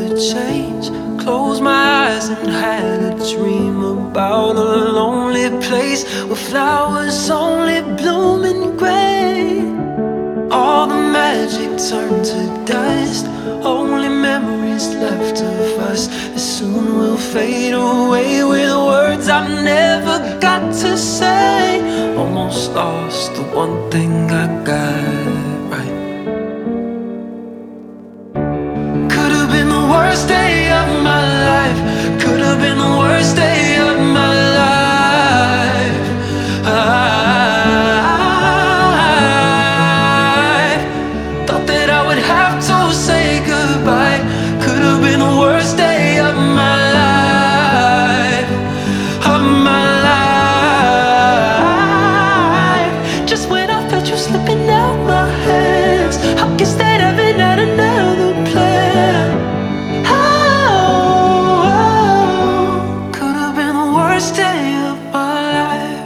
to change. Closed my eyes and had a dream about a lonely place where flowers only bloom in gray. All the magic turned to dust, only memories left of us that soon will fade away with words I've never got to say. Almost lost the one thing I got right. Could have been the worst day of my life. Could have been the worst day of my life. Thought that I would have to say goodbye. Could have been the worst day of my life. Of my life. Just when I felt you slipping out my hands, I guess that heaven had another plan. Could have been the worst day of my life.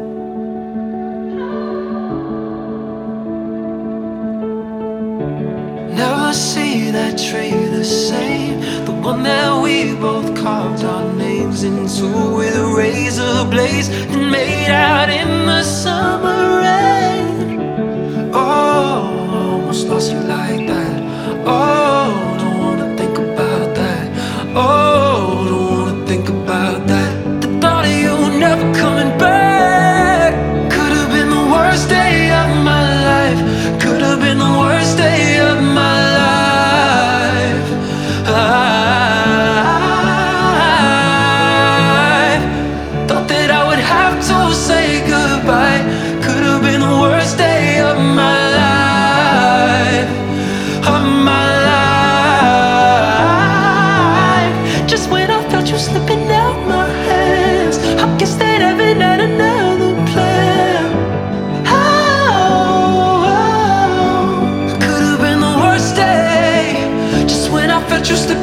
Never see that tree the same, the one that we both carved our names into with razor blades and made out in the summer rain. Oh, almost lost you like that. Oh, don't wanna think about that. Oh, don't wanna think about that. The thought of you never coming back. Could have been the worst day of my life. Could have been the worst day of my life. Thought that I would have to say goodbye. Could have been the worst day of my life. Of my life. Just when I felt you slipping out my hands, I guess that heaven had another plan. Could have been the worst day. Just when I felt you slipping